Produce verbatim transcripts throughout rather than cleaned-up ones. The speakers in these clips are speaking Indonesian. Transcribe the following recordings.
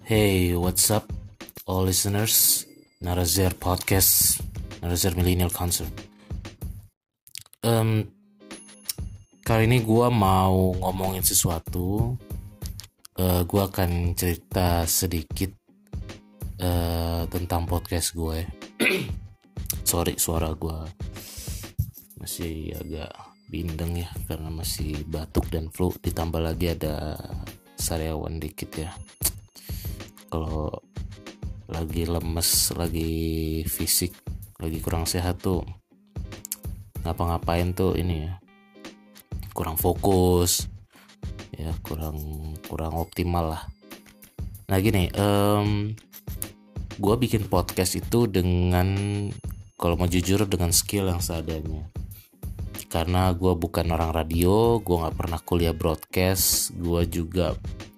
Hey, what's up, all listeners? Narazir Podcast, Narazir Millennial Concert. Um, kali ini gue mau ngomongin sesuatu. Uh, gue akan cerita sedikit uh, tentang podcast gue. Sorry, suara gue masih agak bindeng ya, karena masih batuk dan flu. Ditambah lagi ada sariawan dikit ya. Kalau lagi lemes, lagi fisik, lagi kurang sehat tuh ngapa-ngapain tuh ini ya kurang fokus ya, kurang kurang optimal lah. Nah gini, um, gue bikin podcast itu dengan, kalau mau jujur, dengan skill yang seadanya. Karena gue bukan orang radio, gue nggak pernah kuliah broadcast, gue juga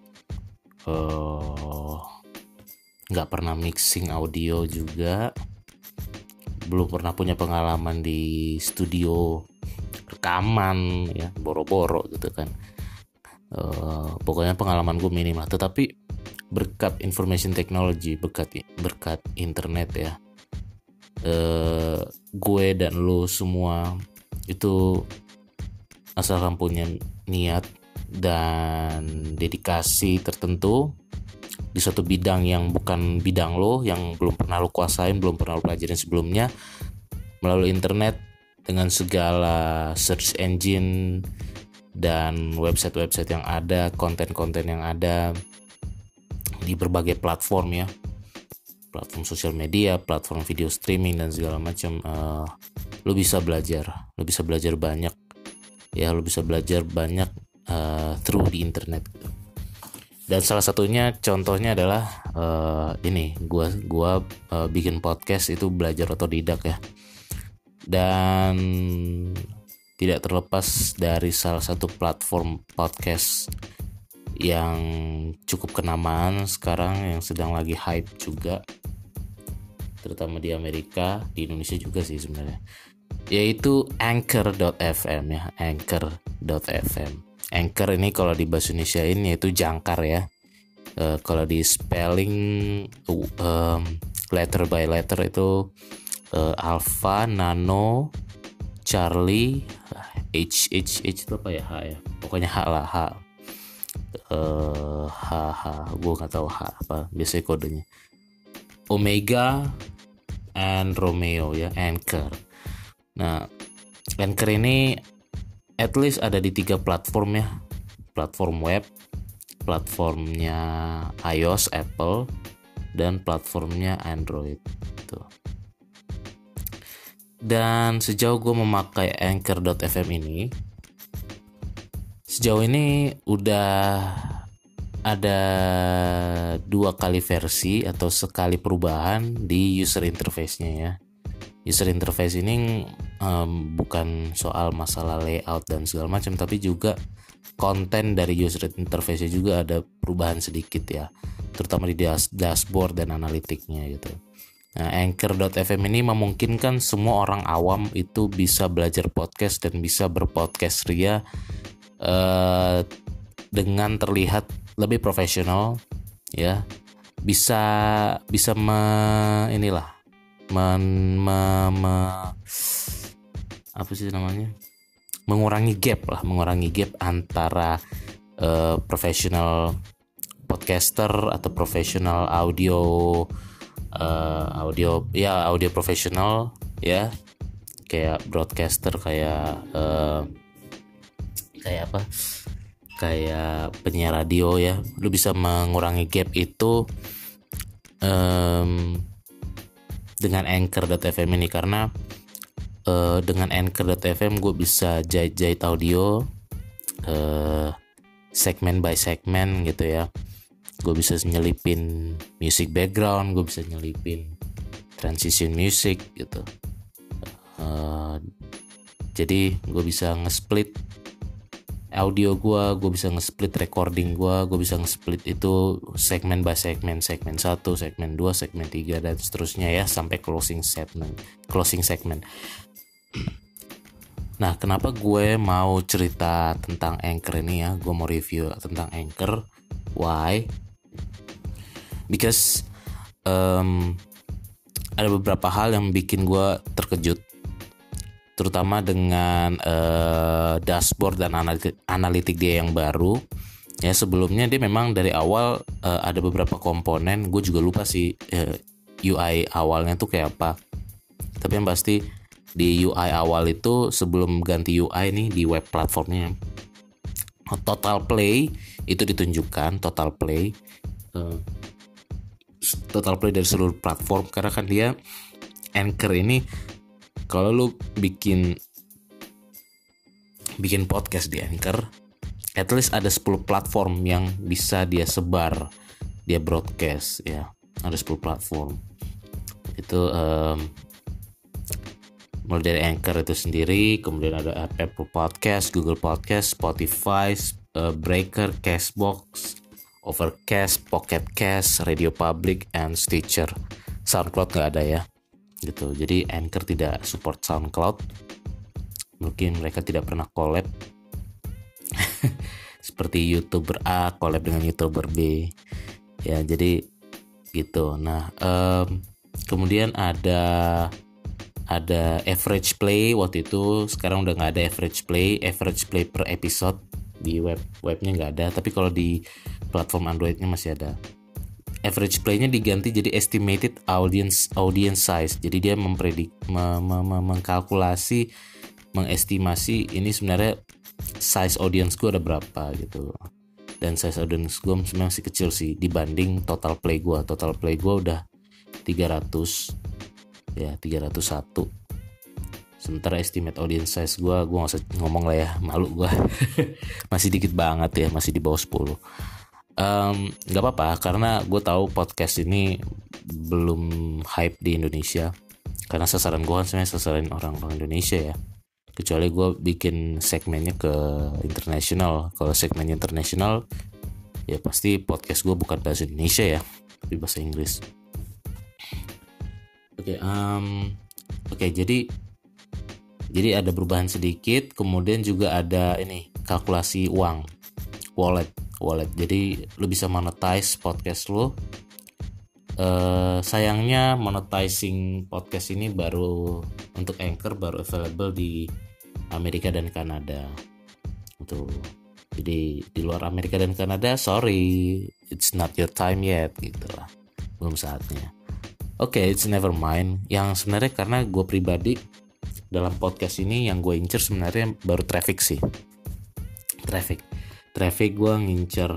uh, nggak pernah mixing audio juga, belum pernah punya pengalaman di studio rekaman ya, boro-boro gitu kan. Uh, pokoknya pengalaman gue minim lah. Tetapi berkat information technology, berkat berkat internet ya, uh, gue dan lo semua itu asalkan punya niat dan dedikasi tertentu di suatu bidang yang bukan bidang lo, yang belum pernah lo kuasain, belum pernah lo pelajarin sebelumnya, melalui internet dengan segala search engine dan website-website yang ada, konten-konten yang ada di berbagai platform ya, platform sosial media, platform video streaming dan segala macam. Uh, lo bisa belajar, lo bisa belajar banyak ya, lo bisa belajar banyak uh, through di internet gitu. Dan salah satunya contohnya adalah uh, ini, gua gua uh, bikin podcast itu belajar otodidak ya. Dan tidak terlepas dari salah satu platform podcast yang cukup kenamaan sekarang, yang sedang lagi hype juga, terutama di Amerika, di Indonesia juga sih sebenarnya, yaitu Anchor dot f m ya, Anchor dot f m. Anchor ini kalau di bahasa Indonesia ini yaitu jangkar ya. Uh, kalau di spelling um, letter by letter itu uh, Alpha, Nano, Charlie, H H H itu apa ya, H ya, pokoknya H lah, H uh, H H gue nggak tahu H apa biasanya kodenya, Omega and Romeo ya, Anchor. Nah, Anchor ini at least ada di tiga platform ya, platform web, platformnya iOS, Apple, dan platformnya Android gitu. Dan sejauh gue memakai Anchor dot f m ini, sejauh ini udah ada dua kali versi atau sekali perubahan di user interface-nya ya. User interface ini um, bukan soal masalah layout dan segala macam, tapi juga konten dari user interface juga ada perubahan sedikit ya, terutama di das- dashboard dan analitiknya gitu. Nah, Anchor dot f m ini memungkinkan semua orang awam itu bisa belajar podcast dan bisa berpodcast ria uh, dengan terlihat lebih profesional ya, bisa bisa me, inilah men, me, me, apa sih namanya, mengurangi gap lah, mengurangi gap antara uh, profesional podcaster atau profesional audio uh, audio ya audio profesional ya, kayak broadcaster, kayak uh, kayak apa kayak penyiar radio ya. Lu bisa mengurangi gap itu um, dengan Anchor dot f m ini, karena Uh, dengan Anchor dot f m gue bisa jahit-jahit audio uh, segmen by segmen gitu ya. Gue bisa nyelipin music background, gue bisa nyelipin transition music gitu. Uh, jadi gue bisa nge-split audio gue, gue bisa nge-split recording gue, gue bisa nge-split itu segmen by segmen, segmen satu, segmen dua, segmen tiga, dan seterusnya ya, sampai closing segment, closing segment. Nah, kenapa gue mau cerita tentang Anchor ini ya? Gue mau review tentang Anchor. Why? because um, ada beberapa hal yang bikin gue terkejut, terutama dengan uh, dashboard dan analitik, analitik dia yang baru. Ya sebelumnya dia memang dari awal uh, ada beberapa komponen, gue juga lupa sih uh, U I awalnya tuh kayak apa. Tapi yang pasti di U I awal itu sebelum ganti U I nih di web platformnya, total play itu ditunjukkan, total play uh, total play dari seluruh platform. Karena kan dia Anchor ini, kalau lu bikin bikin podcast di Anchor, at least ada sepuluh platform yang bisa dia sebar, dia broadcast ya. Ada sepuluh platform. Itu um, mulai dari Anchor itu sendiri, kemudian ada Apple Podcast, Google Podcast, Spotify, uh, Breaker, Castbox, Overcast, Pocket Cast, Radio Public, and Stitcher. SoundCloud nggak ada ya, gitu. Jadi Anchor tidak support SoundCloud. Mungkin mereka tidak pernah collab. Seperti YouTuber A collab dengan YouTuber B. Ya, jadi gitu. Nah, um, kemudian ada ada average play waktu itu. Sekarang udah nggak ada average play. Average play per episode di web webnya nggak ada. Tapi kalau di platform Androidnya masih ada. Average play-nya diganti jadi estimated audience audience size. Jadi dia mempredik, me, me, me, mengkalkulasi, mengestimasi ini sebenarnya size audience gue ada berapa gitu. Dan size audience gue sebenarnya masih kecil sih dibanding total play gue. Total play gue udah tiga ratus ya, tiga ratus satu. Sementara estimate audience size gue, gue gak usah ngomong lah ya, malu gue. Masih dikit banget ya, masih di bawah sepuluh. Um, gak apa-apa, karena gue tahu podcast ini belum hype di Indonesia. Karena sasaran gue kan sebenarnya sasaran orang-orang Indonesia ya. Kecuali gue bikin segmennya ke internasional. Kalau segmennya internasional, ya pasti podcast gue bukan bahasa Indonesia ya, tapi bahasa Inggris. Oke, okay, um, oke okay, jadi jadi ada perubahan sedikit. Kemudian juga ada ini kalkulasi uang, wallet, wallet. Jadi lu bisa monetize podcast lu. Uh, sayangnya monetizing podcast ini baru untuk Anchor baru available di Amerika dan Kanada. Tuh. Jadi di luar Amerika dan Kanada, sorry, it's not your time yet gitu lah. Belum saatnya. Oke, okay, it's never mind. Yang sebenarnya karena gue pribadi dalam podcast ini yang gue incer sebenarnya baru traffic sih. Traffic. Traffic gue ngincer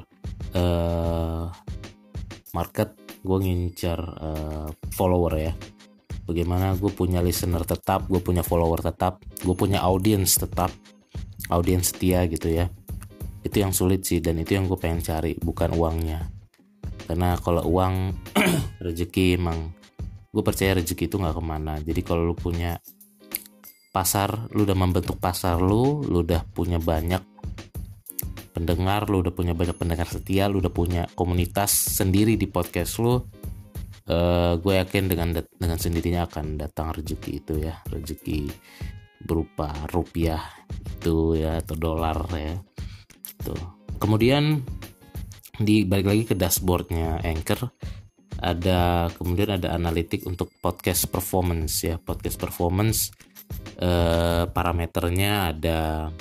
uh, market, gue ngincer uh, follower ya. Bagaimana gue punya listener tetap, gue punya follower tetap, gue punya audience tetap, audience setia gitu ya. Itu yang sulit sih, dan itu yang gue pengen cari, bukan uangnya. Karena kalau uang rezeki, emang gue percaya rezeki itu gak kemana. Jadi kalau lu punya pasar, lu udah membentuk pasar lu, lu udah punya banyak pendengar, lu udah punya banyak pendengar setia, lu udah punya komunitas sendiri di podcast lu, Uh, gue yakin dengan dengan sendirinya akan datang rezeki itu ya, rezeki berupa rupiah itu ya, atau dolar ya. Tuh. Kemudian di balik lagi ke dashboardnya Anchor, ada kemudian ada analitik untuk podcast performance ya, podcast performance. Uh, parameternya ada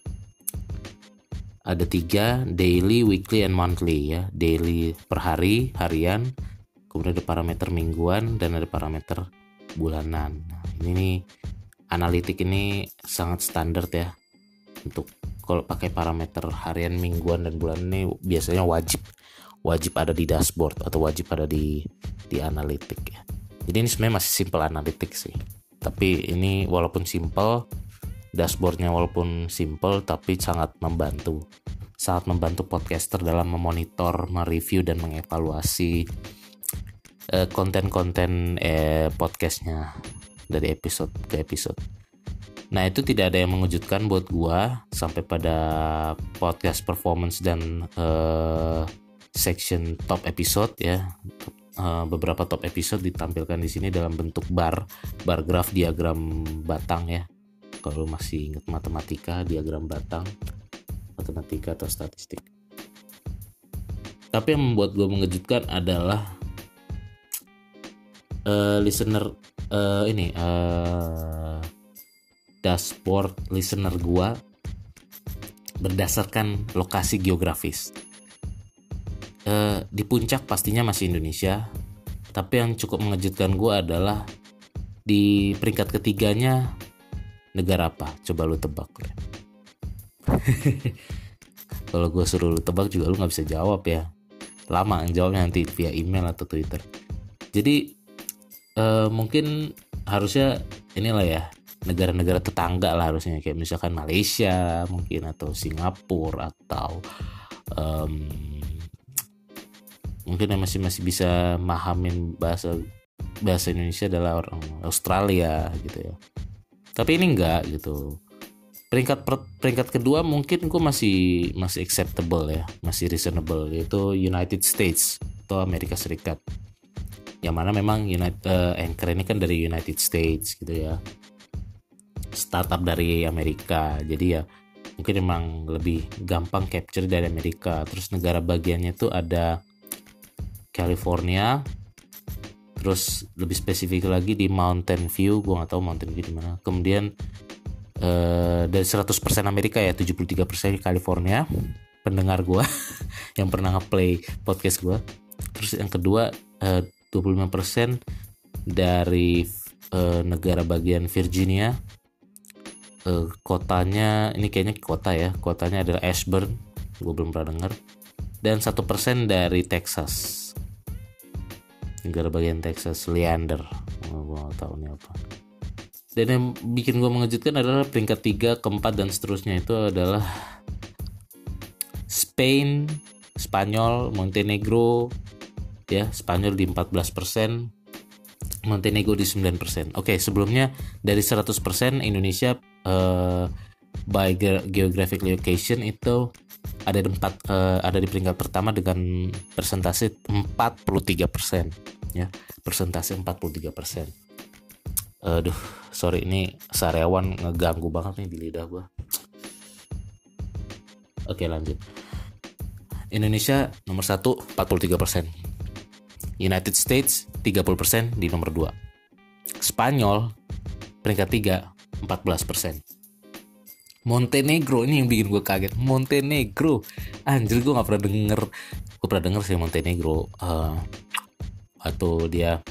ada tiga, daily, weekly, and monthly ya. Daily per hari, harian. Kemudian ada parameter mingguan dan ada parameter bulanan. Nah, ini nih analitik ini sangat standar ya. Untuk kalau pakai parameter harian, mingguan, dan bulanan ini biasanya wajib wajib ada di dashboard atau wajib ada di di analitik ya. Jadi ini sebenarnya masih simple analitik sih. Tapi ini walaupun simple, dashboardnya walaupun simple tapi sangat membantu. Sangat membantu podcaster dalam memonitor, mereview, dan mengevaluasi konten-konten eh, podcastnya dari episode ke episode. Nah itu tidak ada yang mengejutkan buat gua sampai pada podcast performance dan eh, section top episode ya. Eh, beberapa top episode ditampilkan di sini dalam bentuk bar, bar graph, diagram batang ya. Kalau masih ingat matematika, diagram batang, matematika atau statistik. Tapi yang membuat gua mengejutkan adalah uh, listener uh, ini uh, dashboard listener gua berdasarkan lokasi geografis. Uh, di puncak pastinya masih Indonesia, tapi yang cukup mengejutkan gua adalah di peringkat ketiganya negara apa? Coba lu tebak. Kalau gue suruh lu tebak juga lu nggak bisa jawab ya. Lama jawabnya, nanti via email atau Twitter. Jadi eh, mungkin harusnya inilah ya, negara-negara tetangga lah harusnya, kayak misalkan Malaysia mungkin, atau Singapura, atau um, mungkin yang masih masih bisa mahamin bahasa bahasa Indonesia adalah orang Australia gitu ya. Tapi ini enggak gitu. Peringkat per, peringkat kedua mungkin gue masih masih acceptable ya, masih reasonable, yaitu United States atau Amerika Serikat. Yang mana memang United uh, Anchor ini kan dari United States gitu ya, startup dari Amerika. Jadi ya mungkin memang lebih gampang capture dari Amerika. Terus negara bagiannya tuh ada California, terus lebih spesifik lagi di Mountain View, gue nggak tahu Mountain View di mana. Kemudian Uh, dari seratus persen Amerika ya, tujuh puluh tiga persen California pendengar gue yang pernah nge-play podcast gue. Terus yang kedua uh, dua puluh lima persen dari uh, negara bagian Virginia. Uh, kotanya ini kayaknya kota ya, kotanya adalah Ashburn, gue belum pernah dengar. Dan satu persen dari Texas, negara bagian Texas, Leander, oh, gue gak tahu nih apa. Dan yang bikin gue mengejutkan adalah peringkat tiga, keempat, dan seterusnya itu adalah Spain, Spanyol, Montenegro ya. Spanyol di empat belas persen, Montenegro di sembilan persen. Oke, sebelumnya dari seratus persen Indonesia uh, by geographic location itu ada di empat uh, ada di peringkat pertama dengan persentase empat puluh tiga persen ya, persentase empat puluh tiga persen. Aduh, sorry, ini sariawan ngeganggu banget nih di lidah gue. Oke, lanjut. Indonesia nomor satu empat puluh tiga persen, United States tiga puluh persen di nomor dua, Spanyol peringkat tiga empat belas persen, Montenegro ini yang bikin gue kaget. Montenegro, anjir, gue nggak pernah denger. Gue pernah denger sih Montenegro uh, atau dia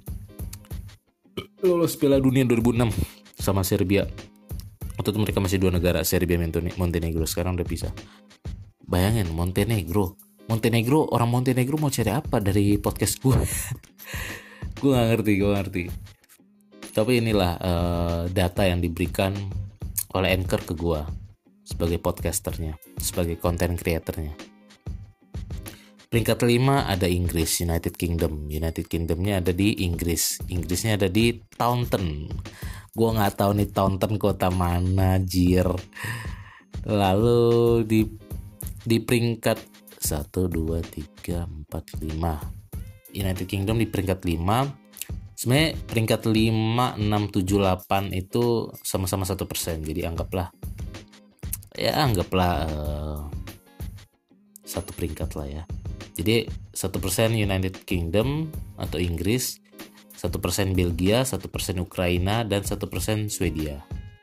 lolos Piala Dunia dua ribu enam sama Serbia. Waktu itu mereka masih dua negara, Serbia dan Montenegro. Sekarang udah pisah. Bayangin Montenegro. Montenegro, orang Montenegro mau cari apa dari podcast gue? Gue gak ngerti, gue gak ngerti. Tapi inilah uh, data yang diberikan oleh Anchor ke gue sebagai podcasternya, sebagai content creatornya. Peringkat kelima ada Inggris, United Kingdom. United Kingdomnya ada di Inggris. Inggrisnya ada di Taunton. Gue nggak tahu nih Taunton kota mana, jir. Lalu di di peringkat satu, dua, tiga, empat, lima. United Kingdom di peringkat lima. Sebenarnya peringkat lima, enam, tujuh, delapan itu sama-sama satu persen. Jadi anggaplah, ya anggaplah uh, satu peringkat lah ya. Jadi satu persen United Kingdom atau Inggris, satu persen Belgia, satu persen Ukraina, dan satu persen Swedia.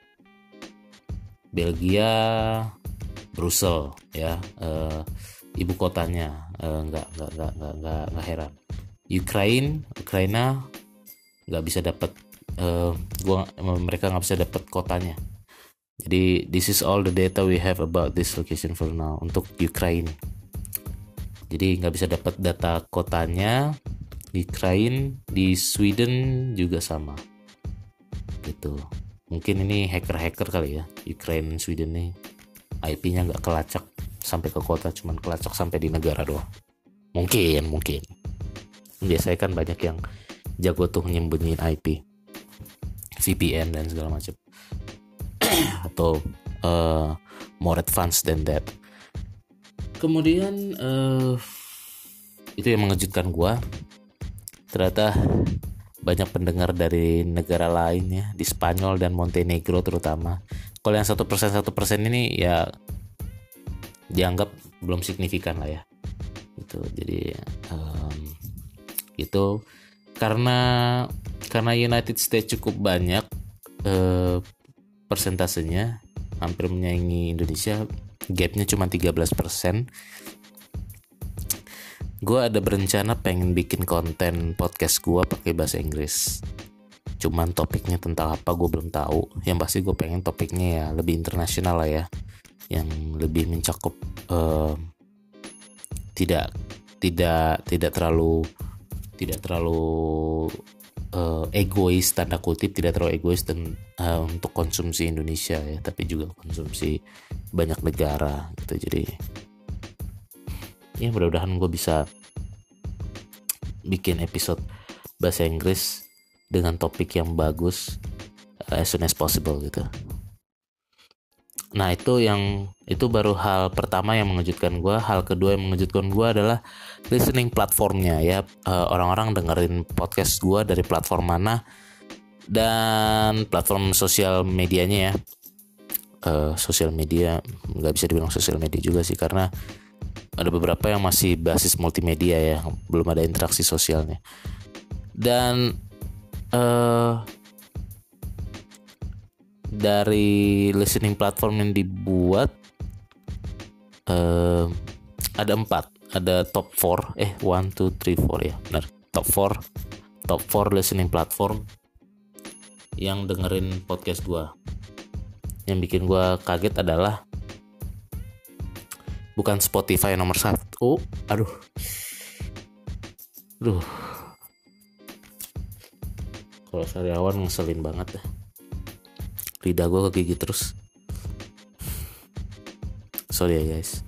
Belgia, Brussels ya, uh, ibu kotanya, uh, nggak nggak nggak nggak nggak nggak heran. Ukraine, Ukraina nggak bisa dapat, uh, gua mereka nggak bisa dapat kotanya. Jadi this is all the data we have about this location for now untuk Ukraine. Jadi nggak bisa dapat data kotanya. Ukraine, di Sweden juga sama gitu. Mungkin ini hacker-hacker kali ya, Ukraine, Sweden nih I P-nya nggak kelacak sampai ke kota, cuman kelacak sampai di negara doang. Mungkin, mungkin. Biasanya kan banyak yang jago tuh nyembunyiin I P, V P N dan segala macam. Atau uh, more advanced than that. Kemudian uh, itu yang mengejutkan gue, ternyata banyak pendengar dari negara lain ya, di Spanyol dan Montenegro terutama. Kalau yang satu persen satu persen ini ya dianggap belum signifikan lah ya. Gitu. Jadi um, itu karena karena United States cukup banyak eh, persentasenya, hampir menyaingi Indonesia, gapnya cuma tiga belas persen. Gue ada berencana pengen bikin konten podcast gue pakai bahasa Inggris. Cuman topiknya tentang apa gue belum tahu. Yang pasti gue pengen topiknya ya lebih internasional lah ya, yang lebih mencakup uh, tidak tidak tidak terlalu tidak terlalu uh, egois, tanda kutip tidak terlalu egois dan uh, untuk konsumsi Indonesia ya, tapi juga konsumsi banyak negara gitu. Jadi ya mudah-mudahan gue bisa bikin episode bahasa Inggris dengan topik yang bagus uh, as soon as possible gitu. Nah itu yang itu baru hal pertama yang mengejutkan gue. Hal kedua yang mengejutkan gue adalah listening platformnya ya. Uh, orang-orang dengerin podcast gue dari platform mana dan platform sosial medianya ya. Uh, sosial media nggak bisa dibilang sosial media juga sih, karena ada beberapa yang masih basis multimedia ya, belum ada interaksi sosialnya. Dan Uh, dari listening platform yang dibuat uh, ada empat, ada top four, eh one, two, three, four ya, benar, top four, top four listening platform yang dengerin podcast gua. Yang bikin gua kaget adalah bukan Spotify nomor satu, aduh, aduh. Kalau sariawan ngeselin banget dah. Lidah gue kegigit terus. Sorry ya guys.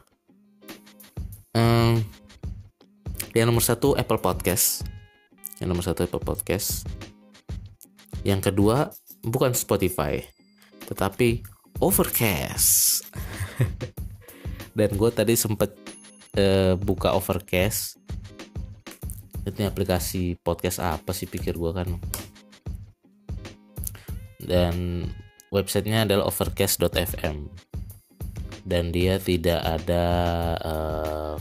um, Yang nomor satu Apple Podcast. Yang nomor satu Apple Podcast. Yang kedua bukan Spotify, tetapi Overcast. Dan gue tadi sempet uh, buka Overcast. Ini aplikasi podcast apa sih pikir gue kan. Dan websitenya adalah overcast dot f m. Dan dia tidak ada uh,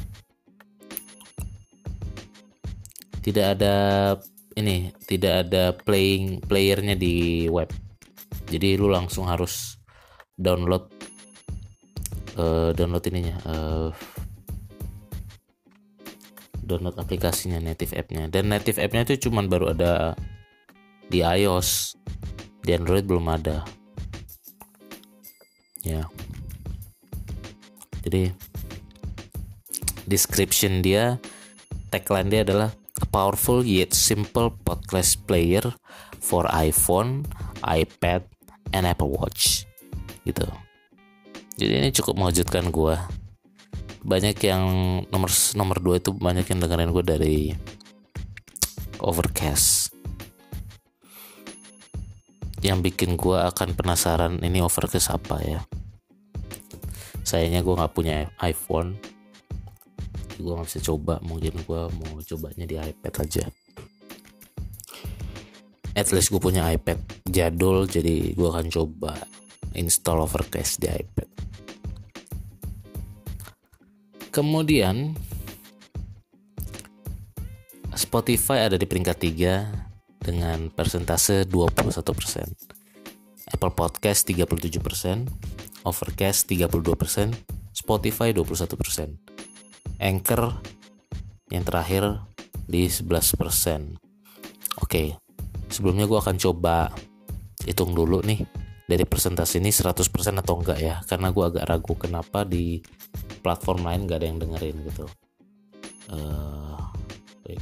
tidak ada ini, tidak ada playing playernya di web. Jadi lu langsung harus download uh, download ininya. Uh, download aplikasinya, native app-nya. Dan native app-nya itu cuman baru ada di iOS, di Android belum ada ya. Jadi description dia, tagline dia adalah a powerful yet simple podcast player for iPhone, iPad, and Apple Watch gitu. Jadi ini cukup mengejutkan gue. Banyak yang nomor nomor dua itu banyak yang dengerin gue dari Overcast. Yang bikin gue akan penasaran ini Overcast apa ya. Sayangnya gue nggak punya iPhone, gue nggak bisa coba. Mungkin gue mau cobanya di iPad aja. At least gue punya iPad jadul, jadi gue akan coba install Overcast di iPad. Kemudian Spotify ada di peringkat tiga dengan persentase dua puluh satu persen, Apple Podcast tiga puluh tujuh persen, Overcast tiga puluh dua persen, Spotify dua puluh satu persen, Anchor yang terakhir di sebelas persen. Oke, sebelumnya gue akan coba hitung dulu nih dari persentase ini seratus persen atau enggak ya, karena gue agak ragu kenapa di platform lain gak ada yang dengerin gitu. Uh, wait.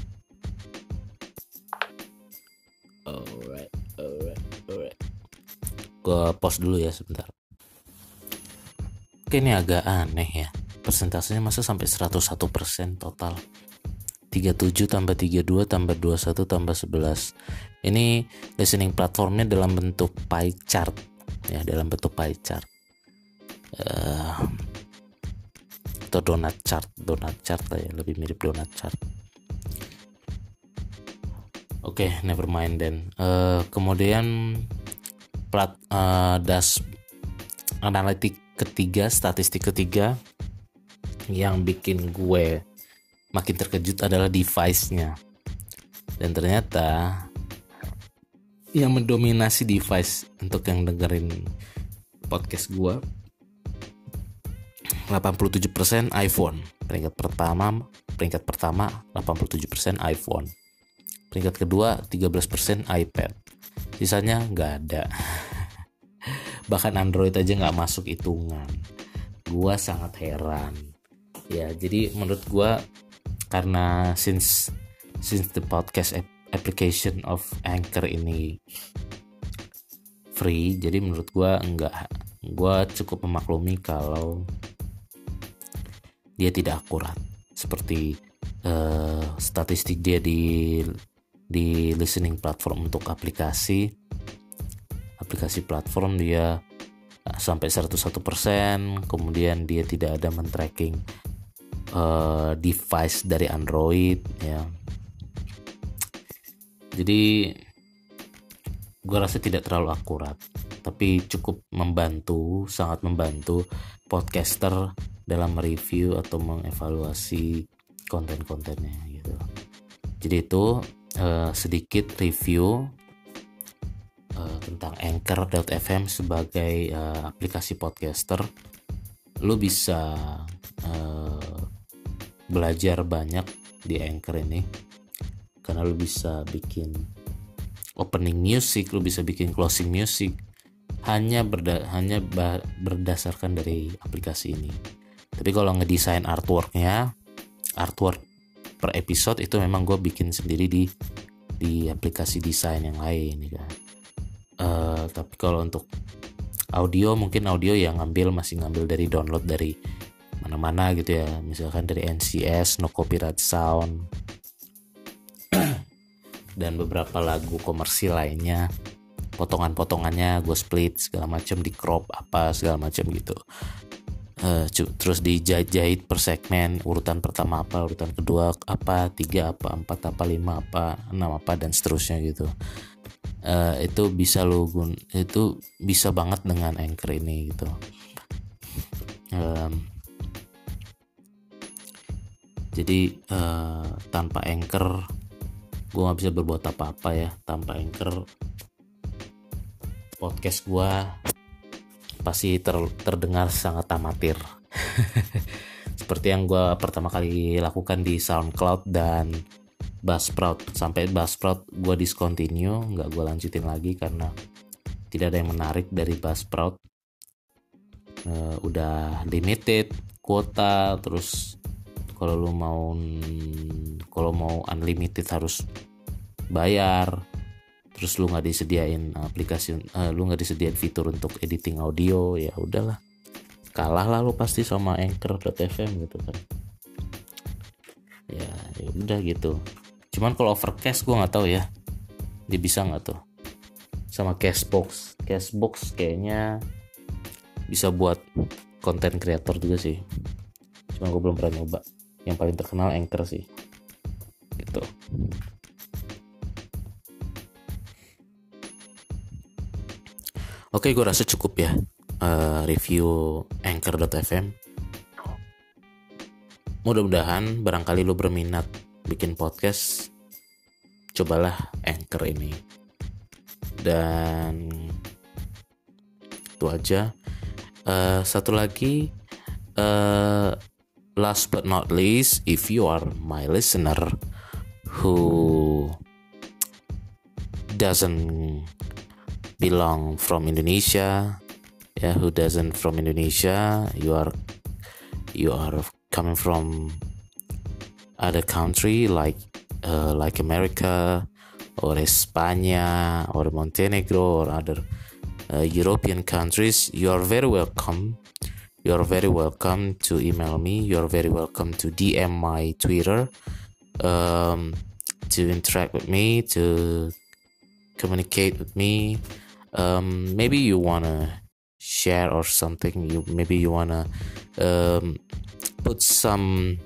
Alright, alright, alright. Gue pause dulu ya sebentar. Oke, ini agak aneh ya. Persentasenya masa sampai seratus satu persen total. tiga puluh tujuh tambah tiga puluh dua tambah dua puluh satu tambah sebelas. Ini listening platformnya dalam bentuk pie chart. Ya, dalam bentuk pie chart. Uh, atau donat chart, donat chart lah ya, lebih mirip donat chart. Oke, okay, never mind then. Uh, kemudian plat uh, das analitik ketiga, statistik ketiga yang bikin gue makin terkejut adalah device-nya. Dan ternyata yang mendominasi device untuk yang dengerin podcast gue delapan puluh tujuh persen iPhone. Peringkat pertama peringkat pertama delapan puluh tujuh persen iPhone. Peringkat kedua tiga belas persen iPad. Sisanya nggak ada. Bahkan Android aja nggak masuk hitungan. Gua sangat heran. Ya, jadi menurut gua karena since since the podcast application of Anchor ini free, jadi menurut gua enggak, gua cukup memaklumi kalau dia tidak akurat seperti uh, statistik dia di di listening platform untuk aplikasi aplikasi platform dia sampai seratus satu persen. Kemudian dia tidak ada men-tracking uh, device dari Android ya. Jadi gue rasa tidak terlalu akurat, tapi cukup membantu, sangat membantu podcaster dalam mereview atau mengevaluasi konten-kontennya gitu. Jadi itu uh, sedikit review uh, tentang Anchor dot f m sebagai uh, aplikasi podcaster. Lu bisa uh, belajar banyak di Anchor ini karena lu bisa bikin opening music, lu bisa bikin closing music hanya berda- hanya ba- berdasarkan dari aplikasi ini. Tapi kalau ngedesain artworknya, artwork per episode itu memang gue bikin sendiri di di aplikasi desain yang lain ya kan. Uh, tapi kalau untuk audio, mungkin audio yang ngambil masih ngambil dari download dari mana-mana gitu ya, misalkan dari N C S, No Copyright Sound, dan beberapa lagu komersil lainnya. Potongan-potongannya gue split segala macam, di crop apa segala macam gitu. Uh, terus dijahit per segmen, urutan pertama apa, urutan kedua apa, tiga apa, empat apa, lima apa, enam apa, dan seterusnya gitu. Uh, itu bisa lo gun, itu bisa banget dengan Anchor ini gitu. Um, jadi uh, tanpa Anchor gue nggak bisa berbuat apa-apa ya. Tanpa Anchor podcast gue pasti ter, terdengar sangat amatir. Seperti yang gue pertama kali lakukan di SoundCloud dan Buzzsprout. Sampai Buzzsprout gue discontinue, nggak gue lanjutin lagi karena tidak ada yang menarik dari Buzzsprout. Uh, udah limited kuota, terus kalau lu mau kalau mau unlimited harus bayar. Terus lu nggak disediain aplikasi, uh, lu nggak disediain fitur untuk editing audio, ya udahlah, kalah lah lu pasti sama Anchor dot f m gitu kan. Ya, ya udah gitu. Cuman kalau Overcast gue nggak tahu ya, dia bisa nggak tuh, sama Castbox. Castbox kayaknya bisa buat konten kreator juga sih. Cuma gue belum pernah nyoba. Yang paling terkenal Anchor sih, gitu. Oke, gue rasa cukup ya uh, review Anchor dot f m. Mudah-mudahan barangkali lu berminat bikin podcast, cobalah Anchor ini. Dan itu aja. Uh, satu lagi, uh, last but not least, if you are my listener who doesn't belong from Indonesia, yeah, who doesn't from Indonesia, you are you are coming from other country like uh, like America or España or Montenegro or other uh, European countries, you are very welcome. You are very welcome to email me. You are very welcome to D M my Twitter, um, to interact with me, to communicate with me. Um, maybe you wanna share or something. You maybe you wanna um, put some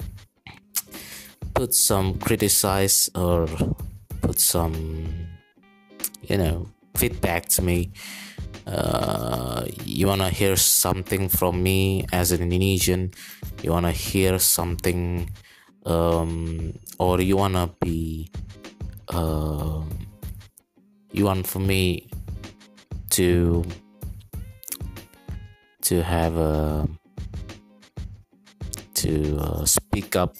put some criticize or put some you know feedback to me. Uh, you wanna hear something from me as an Indonesian. You wanna hear something, um, or you wanna be um, you want for me to to have a to uh, speak up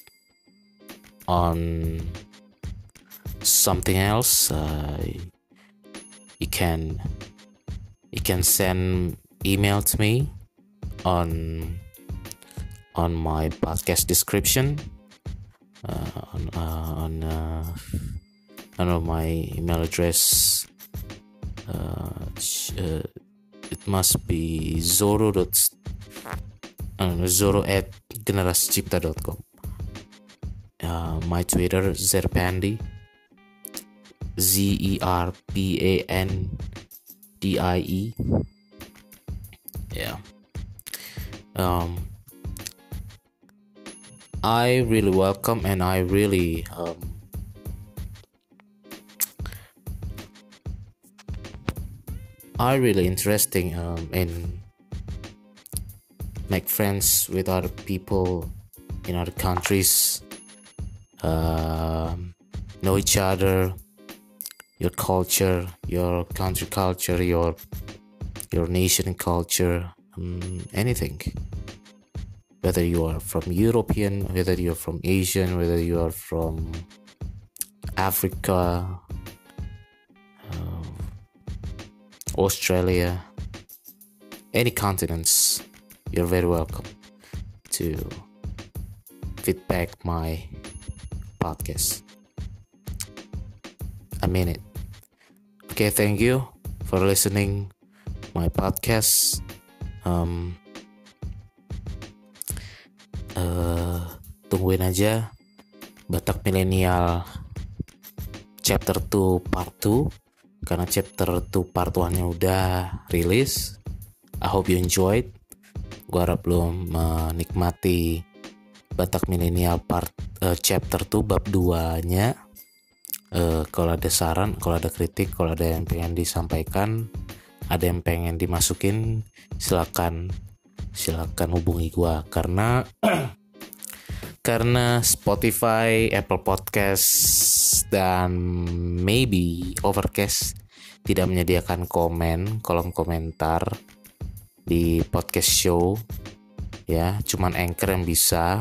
on something else, uh, you can you can send email to me on on my podcast description, uh, on uh, on uh, I don't know my email address. Uh, uh, it must be Zoro dot uh, Zoro at generasicipta dot com. Uh, my Twitter Zerpandi, Z E R P A N D I E. Yeah. Um, I really welcome and I really um, I really interesting um, in make friends with other people in other countries, uh, know each other, your culture, your country culture, your your nation culture, um, anything. Whether you are from European, whether you're from Asian, whether you are from Africa, uh, Australia, any continents, you're very welcome to feedback my podcast. I mean it. Okay, thank you for listening my podcast. Um, uh, tungguin aja Batak Milenial Chapter two Part two, karena Chapter two Part one-nya udah rilis. I hope you enjoyed. Gue harap lo menikmati Batak Milenial Part uh, Chapter two Bab dua-nya. Uh, kalau ada saran, kalau ada kritik, kalau ada yang pengen disampaikan, ada yang pengen dimasukin, silakan silakan hubungi gua, karena karena Spotify, Apple Podcast dan maybe Overcast tidak menyediakan komen, kolom komentar di podcast show, ya, cuman Anchor yang bisa.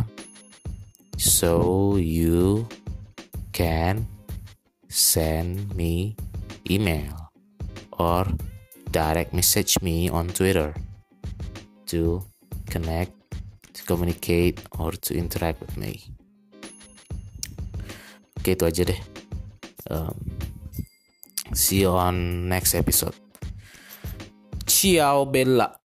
So you can send me email or direct message me on Twitter to connect, to communicate, or to interact with me. Oke, itu aja deh. Um, see you on next episode. Ciao Bella.